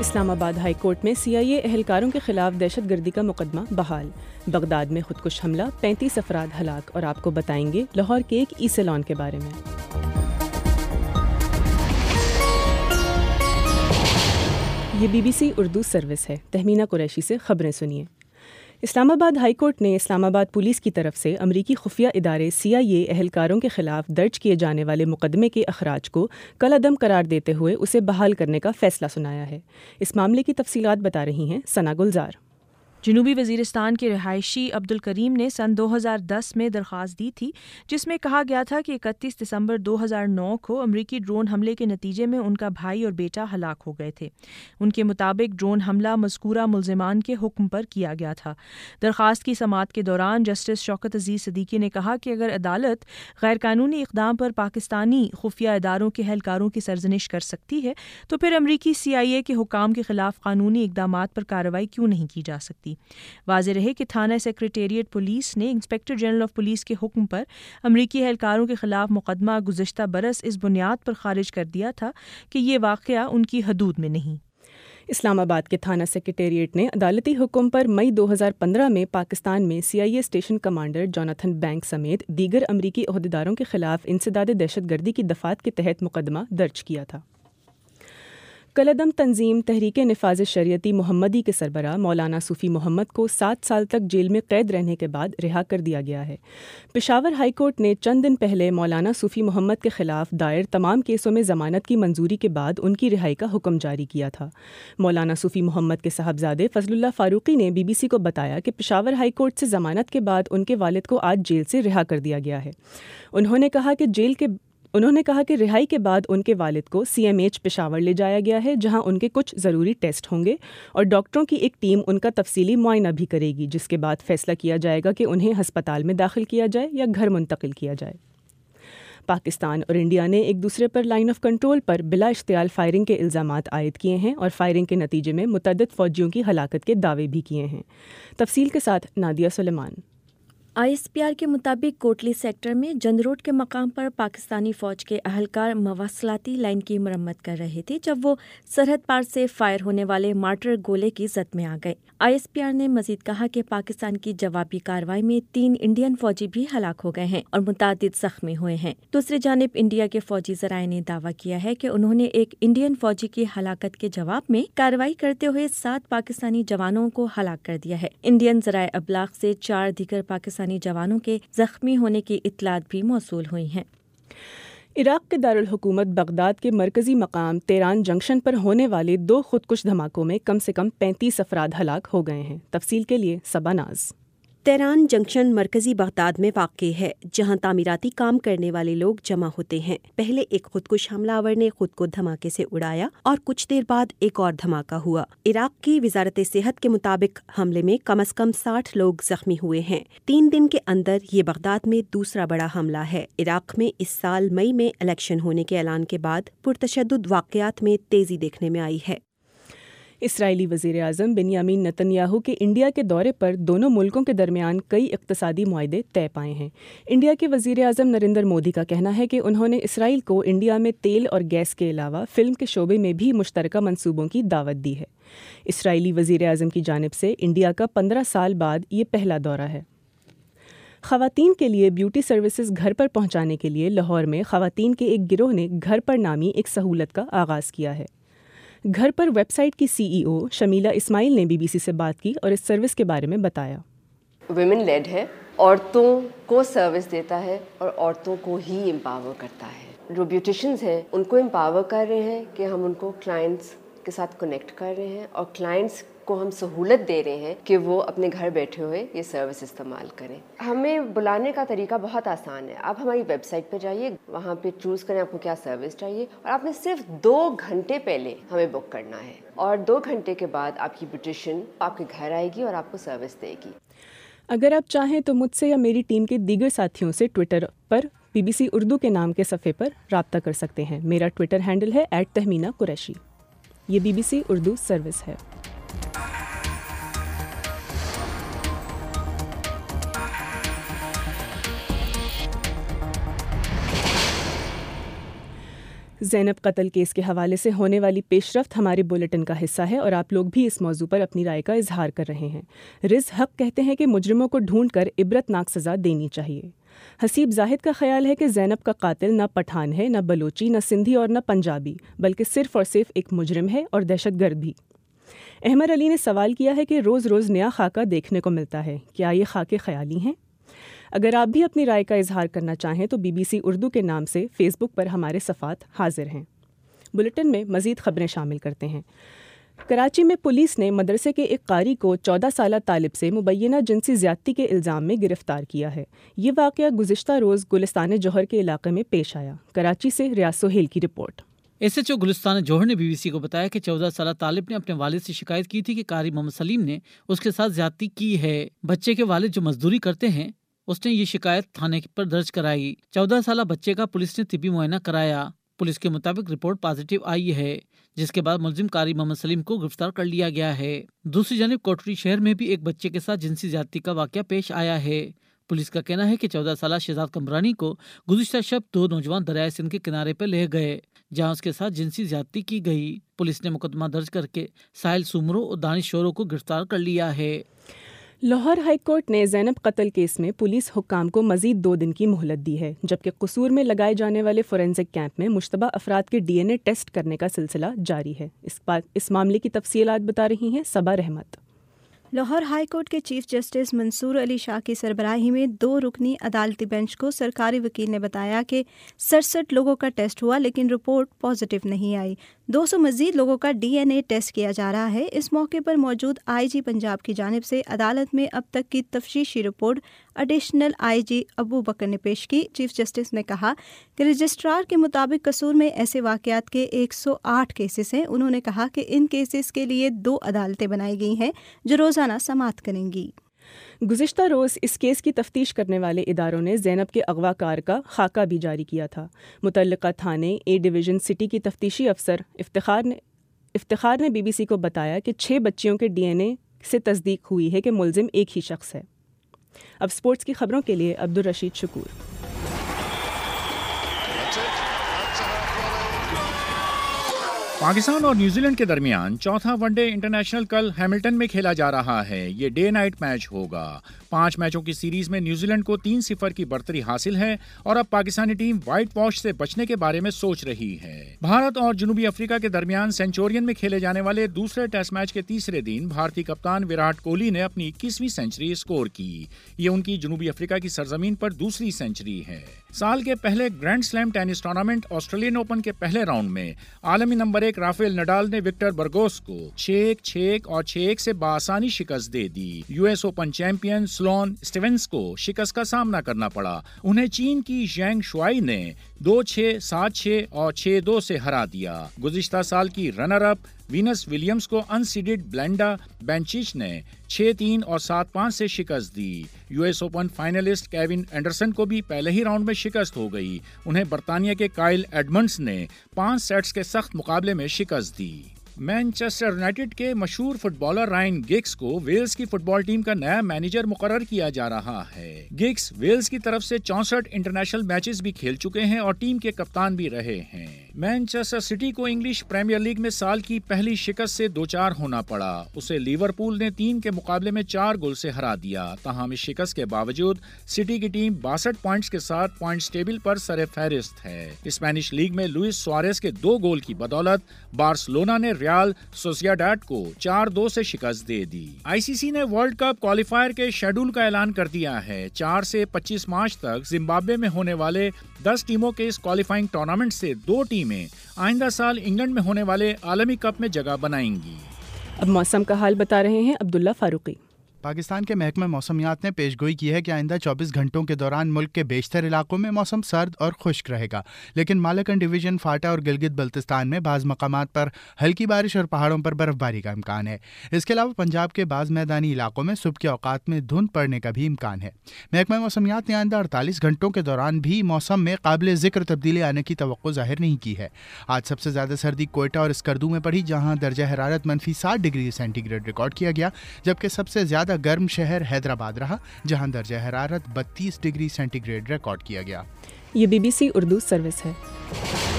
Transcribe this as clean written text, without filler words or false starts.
اسلام آباد high court میں CIA اہلکاروں کے خلاف دہشت گردی کا مقدمہ بحال۔ بغداد میں خودکش حملہ، 35 افراد ہلاک۔ اور آپ کو بتائیں گے لاہور کے ایک سیلون کے بارے میں۔ یہ BBC اردو سروس ہے۔ تہمینہ قریشی سے خبریں سنیے۔ اسلام آباد ہائی کورٹ نے اسلام آباد پولیس کی طرف سے امریکی خفیہ ادارے CIA اہلکاروں کے خلاف درج کیے جانے والے مقدمے کے اخراج کو کالعدم قرار دیتے ہوئے اسے بحال کرنے کا فیصلہ سنایا ہے۔ اس معاملے کی تفصیلات بتا رہی ہیں ثنا گلزار۔ جنوبی وزیرستان کے رہائشی عبدالکریم نے سن 2010 میں درخواست دی تھی جس میں کہا گیا تھا کہ 31 دسمبر 2009 کو امریکی ڈرون حملے کے نتیجے میں ان کا بھائی اور بیٹا ہلاک ہو گئے تھے۔ ان کے مطابق ڈرون حملہ مذکورہ ملزمان کے حکم پر کیا گیا تھا۔ درخواست کی سماعت کے دوران جسٹس شوکت عزیز صدیقی نے کہا کہ اگر عدالت غیر قانونی اقدام پر پاکستانی خفیہ اداروں کے اہلکاروں کی سرزنش کر سکتی ہے تو پھر امریکی CIA کے حکام کے خلاف قانونی اقدامات پر کارروائی کیوں نہیں کی جا سکتی۔ واضح رہے کہ تھانہ سیکریٹریٹ پولیس نے انسپکٹر جنرل آف پولیس کے حکم پر امریکی اہلکاروں کے خلاف مقدمہ گزشتہ برس اس بنیاد پر خارج کر دیا تھا کہ یہ واقعہ ان کی حدود میں نہیں۔ اسلام آباد کے تھانہ سیکریٹریٹ نے عدالتی حکم پر مئی 2015 میں پاکستان میں CIA station commander Jonathan Bank سمیت دیگر امریکی عہدیداروں کے خلاف انسداد دہشت گردی کی دفعات کے تحت مقدمہ درج کیا تھا۔ کالعدم تنظیم تحریک نفاذ شریعتی محمدی کے سربراہ مولانا صوفی محمد کو 7 سال تک جیل میں قید رہنے کے بعد رہا کر دیا گیا ہے۔ پشاور ہائی کورٹ نے چند دن پہلے مولانا صوفی محمد کے خلاف دائر تمام کیسوں میں ضمانت کی منظوری کے بعد ان کی رہائی کا حکم جاری کیا تھا۔ مولانا صوفی محمد کے صاحبزادے فضل اللہ فاروقی نے BBC کو بتایا کہ پشاور ہائی کورٹ سے ضمانت کے بعد ان کے والد کو آج جیل سے رہا کر دیا گیا ہے۔ انہوں نے کہا کہ رہائی کے بعد ان کے والد کو CMH پشاور لے جایا گیا ہے جہاں ان کے کچھ ضروری ٹیسٹ ہوں گے اور ڈاکٹروں کی ایک ٹیم ان کا تفصیلی معائنہ بھی کرے گی، جس کے بعد فیصلہ کیا جائے گا کہ انہیں ہسپتال میں داخل کیا جائے یا گھر منتقل کیا جائے۔ پاکستان اور انڈیا نے ایک دوسرے پر لائن آف کنٹرول پر بلا اشتعال فائرنگ کے الزامات عائد کیے ہیں اور فائرنگ کے نتیجے میں متعدد فوجیوں کی ہلاکت کے دعوے بھی کیے ہیں۔ تفصیل کے ساتھ نادیہ سلیمان۔ ISPR کے مطابق کوٹلی سیکٹر میں جند روڈ کے مقام پر پاکستانی فوج کے اہلکار مواصلاتی لائن کی مرمت کر رہے تھے جب وہ سرحد پار سے فائر ہونے والے مارٹر گولے کی زد میں آ گئے۔ ISPR نے مزید کہا کہ پاکستان کی جوابی کارروائی میں 3 انڈین فوجی بھی ہلاک ہو گئے ہیں اور متعدد زخمی ہوئے ہیں۔ دوسری جانب انڈیا کے فوجی ذرائع نے دعویٰ کیا ہے کہ انہوں نے ایک انڈین فوجی کی ہلاکت کے جواب میں کارروائی کرتے ہوئے 7 پاکستانی جوانوں کو ہلاک کر دیا ہے۔ انڈین ذرائع ابلاغ سے 4 دیگر پاکستانی جوانوں کے زخمی ہونے کی اطلاعات بھی موصول ہوئی ہیں۔ عراق کے دارالحکومت بغداد کے مرکزی مقام تہران جنکشن پر ہونے والے 2 خودکش دھماکوں میں کم سے کم 35 افراد ہلاک ہو گئے ہیں۔ تفصیل کے لیے صبا ناز۔ تہران جنکشن مرکزی بغداد میں واقع ہے جہاں تعمیراتی کام کرنے والے لوگ جمع ہوتے ہیں۔ پہلے ایک خودکش حملہ آور نے خود کو دھماکے سے اڑایا اور کچھ دیر بعد ایک اور دھماکہ ہوا۔ عراق کی وزارت صحت کے مطابق حملے میں کم از کم 60 لوگ زخمی ہوئے ہیں۔ 3 دن کے اندر یہ بغداد میں دوسرا بڑا حملہ ہے۔ عراق میں اس سال مئی میں الیکشن ہونے کے اعلان کے بعد پرتشدد واقعات میں تیزی دیکھنے میں آئی ہے۔ اسرائیلی وزیراعظم بنیامین نتن یاہو کے انڈیا کے دورے پر دونوں ملکوں کے درمیان کئی اقتصادی معاہدے طے پائے ہیں۔ انڈیا کے وزیراعظم نریندر مودی کا کہنا ہے کہ انہوں نے اسرائیل کو انڈیا میں تیل اور گیس کے علاوہ فلم کے شعبے میں بھی مشترکہ منصوبوں کی دعوت دی ہے۔ اسرائیلی وزیراعظم کی جانب سے انڈیا کا 15 سال بعد یہ پہلا دورہ ہے۔ خواتین کے لیے بیوٹی سروسز گھر پر پہنچانے کے لیے لاہور میں خواتین کے ایک گروہ نے گھر پر نامی ایک سہولت کا آغاز کیا ہے۔ گھر پر ویب سائٹ کی CEO شمیلہ اسماعیل نے BBC سے بات کی اور اس سروس کے بارے میں بتایا۔ ویمن لیڈ ہے، عورتوں کو سروس دیتا ہے اور عورتوں کو ہی امپاور کرتا ہے۔ جو بیوٹیشنز ہیں ان کو امپاور کر رہے ہیں کہ ہم ان کو کلائنٹس کے ساتھ کنیکٹ کر رہے ہیں اور کلائنٹس کو ہم سہولت دے رہے ہیں کہ وہ اپنے گھر بیٹھے ہوئے یہ سروس استعمال کریں۔ ہمیں بلانے کا طریقہ بہت آسان ہے۔ آپ ہماری ویب سائٹ پہ جائیے، وہاں پہ چوز کریں آپ کو کیا سروس چاہیے اور آپ نے صرف 2 گھنٹے پہلے ہمیں بک کرنا ہے اور 2 گھنٹے کے بعد آپ کی بیوٹیشین آپ کے گھر آئے گی اور آپ کو سروس دے گی۔ اگر آپ چاہیں تو مجھ سے یا میری ٹیم کے دیگر ساتھیوں سے ٹویٹر پر BBC اردو کے نام کے صفحے پر رابطہ کر سکتے ہیں۔ میرا ٹویٹر ہینڈل ہے @تہمینہ قریشی۔ یہ BBC اردو سروس ہے۔ زینب قتل کیس کے حوالے سے ہونے والی پیش رفت ہمارے بلیٹن کا حصہ ہے اور آپ لوگ بھی اس موضوع پر اپنی رائے کا اظہار کر رہے ہیں۔ رز حق کہتے ہیں کہ مجرموں کو ڈھونڈ کر عبرتناک سزا دینی چاہیے۔ حسیب زاہد کا خیال ہے کہ زینب کا قاتل نہ پٹھان ہے، نہ بلوچی، نہ سندھی اور نہ پنجابی، بلکہ صرف اور صرف ایک مجرم ہے اور دہشت گرد بھی۔ احمد علی نے سوال کیا ہے کہ روز روز نیا خاکہ دیکھنے کو ملتا ہے، کیا یہ خاکے خیالی ہیں؟ اگر آپ بھی اپنی رائے کا اظہار کرنا چاہیں تو BBC اردو کے نام سے فیس بک پر ہمارے صفحات حاضر ہیں۔ بلیٹن میں مزید خبریں شامل کرتے ہیں۔ کراچی میں پولیس نے مدرسے کے ایک قاری کو 14 سالہ طالب سے مبینہ جنسی زیادتی کے الزام میں گرفتار کیا ہے۔ یہ واقعہ گزشتہ روز گلستان جوہر کے علاقے میں پیش آیا۔ کراچی سے ریاض سہیل کی رپورٹ۔ SHO گلستان جوہر نے BBC کو بتایا کہ 14 سالہ طالب نے اپنے والد سے شکایت کی تھی کہ قاری محمد سلیم نے اس کے ساتھ زیادتی کی ہے۔ بچے کے والد جو مزدوری کرتے ہیں، اس نے یہ شکایت تھانے پر درج کرائی۔ 14 سالہ بچے کا پولیس نے طبی معائنہ کرایا۔ پولیس کے مطابق رپورٹ پازیٹیو آئی ہے، جس کے بعد ملزم قاری محمد سلیم کو گرفتار کر لیا گیا ہے۔ دوسری جانب کوٹری شہر میں بھی ایک بچے کے ساتھ جنسی زیادتی کا واقعہ پیش آیا ہے۔ پولیس کا کہنا ہے کہ 14 سالہ شہزاد کمرانی کو گزشتہ شب 2 نوجوان دریائے سندھ کے کنارے پر لے گئے، جہاں اس کے ساتھ جنسی زیادتی کی گئی۔ پولیس نے مقدمہ درج کر کے ساحل سومرو اور دانش شورو کو گرفتار کر لیا ہے۔ لاہور ہائی کورٹ نے زینب قتل کیس میں پولیس حکام کو مزید 2 دن کی مہلت دی ہے، جبکہ قصور میں لگائے جانے والے فورینزک کیمپ میں مشتبہ افراد کے DNA ٹیسٹ کرنے کا سلسلہ جاری ہے۔ اس معاملے کی تفصیلات بتا رہی ہیں صبا رحمت۔ لاہور ہائی کورٹ کے چیف جسٹس منصور علی شاہ کی سربراہی میں 2 رکنی عدالتی بینچ کو سرکاری وکیل نے بتایا کہ 67 لوگوں کا ٹیسٹ ہوا لیکن رپورٹ پازیٹیو نہیں آئی۔ 200 مزید لوگوں کا DNA ٹیسٹ کیا جا رہا ہے۔ اس موقع پر موجود IG پنجاب کی جانب سے عدالت میں اب تک کی تفتیشی report additional IG Abu Bakr نے پیش کی۔ چیف جسٹس نے کہا کہ رجسٹرار کے مطابق قصور میں ایسے واقعات کے 108 کیسز ہیں۔ انہوں نے کہا کہ ان کیسز کے لیے 2 عدالتیں بنائی گئی ہیں جو روزانہ سماعت کریں گی۔ گزشتہ روز اس کیس کی تفتیش کرنے والے اداروں نے زینب کے اغوا کار کا خاکہ بھی جاری کیا تھا۔ متعلقہ تھانے A ڈویژن سٹی کی تفتیشی افسر افتخار نے BBC کو بتایا کہ 6 بچیوں کے DNA سے تصدیق ہوئی ہے کہ ملزم ایک ہی شخص ہے۔ اب سپورٹس کی خبروں کے لیے عبدالرشید شکور۔ پاکستان اور نیوزی لینڈ کے درمیان چوتھا ون ڈے انٹرنیشنل کل ہیملٹن میں کھیلا جا رہا ہے۔ یہ ڈے نائٹ میچ ہوگا۔ 5 میچوں کی سیریز میں نیوزی لینڈ کو 3-0 کی برتری حاصل ہے اور اب پاکستانی ٹیم وائٹ واش سے بچنے کے بارے میں سوچ رہی ہے۔ بھارت اور جنوبی افریقہ کے درمیان سینچورین میں کھیلے جانے والے دوسرے ٹیسٹ میچ کے تیسرے دن بھارتی کپتان وراٹ کوہلی نے اپنی 21ویں سینچری اسکور کی۔ یہ ان کی جنوبی افریقہ کی سرزمین پر دوسری سینچری ہے۔ سال کے پہلے grand slam tennis tournament Australian open کے پہلے راؤنڈ میں عالمی نمبر 1 رافیل نڈال نے وکٹر برگوس کو 6-1 اور 6-1 سے بآسانی شکست دے دی۔ US open champion Sloane Stephens کو شکست کا سامنا کرنا پڑا۔ انہیں چین کی ژینگ شوائی نے 2-6, 7-6 اور 6-2 سے ہرا دیا۔ گزشتہ سال کی رنر اپ وینس ولیمز کو انسیڈڈ بلینڈا بینچچ نے 6-3 اور 7-5 سے شکست دی۔ US open finalist Kevin Anderson کو بھی پہلے ہی راؤنڈ میں شکست ہو گئی۔ انہیں برطانیہ کے کائل ایڈمنڈز نے 5 سیٹس کے سخت مقابلے میں شکست دی۔ مینچسٹر یونائیٹڈ کے مشہور فٹ بالر رائن گگز کو ویلز کی فٹ بال ٹیم کا نیا مینیجر مقرر کیا جا رہا ہے۔ گگز ویلز کی طرف سے 64 انٹرنیشنل میچز بھی کھیل چکے ہیں اور ٹیم کے کپتان بھی رہے ہیں۔ مینچسٹر سٹی کو انگلش پریمیئر لیگ میں سال کی پہلی شکست سے دوچار ہونا پڑا۔ اسے لیورپول نے 3 کے مقابلے میں 4 گول سے ہرا دیا۔ تاہم اس شکست کے باوجود سٹی کی ٹیم 62 پوائنٹس کے ساتھ پوائنٹس ٹیبل پر سر فہرست ہے۔ اسپینش لیگ میں لوئس سوارز کے 2 گول کی بدولت بارسلونا نے ریال سوسیڈاد کو 4-2 سے شکست دے دی۔ ICC نے ورلڈ کپ کوالیفائر کے شیڈول کا اعلان کر دیا ہے۔ 4 سے 25 مارچ تک زمبابوے میں ہونے والے 10 ٹیموں کے اس کوالیفائنگ ٹورنامنٹ سے 2 ٹیمیں آئندہ سال انگلینڈ میں ہونے والے عالمی کپ میں جگہ بنائیں گی۔ اب موسم کا حال بتا رہے ہیں عبداللہ فاروقی۔ پاکستان کے محکمہ موسمیات نے پیش گوئی کی ہے کہ آئندہ 24 گھنٹوں کے دوران ملک کے بیشتر علاقوں میں موسم سرد اور خشک رہے گا، لیکن مالاکنڈ ڈویژن، فاٹا اور گلگت بلتستان میں بعض مقامات پر ہلکی بارش اور پہاڑوں پر برف باری کا امکان ہے۔ اس کے علاوہ پنجاب کے بعض میدانی علاقوں میں صبح کے اوقات میں دھند پڑنے کا بھی امکان ہے۔ محکمہ موسمیات نے آئندہ 48 گھنٹوں کے دوران بھی موسم میں قابل ذکر تبدیلی آنے کی توقع ظاہر نہیں کی ہے۔ آج سب سے زیادہ سردی کوئٹہ اور اسکردو میں پڑی، جہاں درجہ حرارت -60 ڈگری سینٹی گریڈ ریکارڈ کیا گیا، جبکہ سب سے زیادہ گرم شہر حیدرآباد رہا، جہاں درجہ حرارت 32 ڈگری سینٹی گریڈ ریکارڈ کیا گیا۔ یہ BBC اردو سروس ہے۔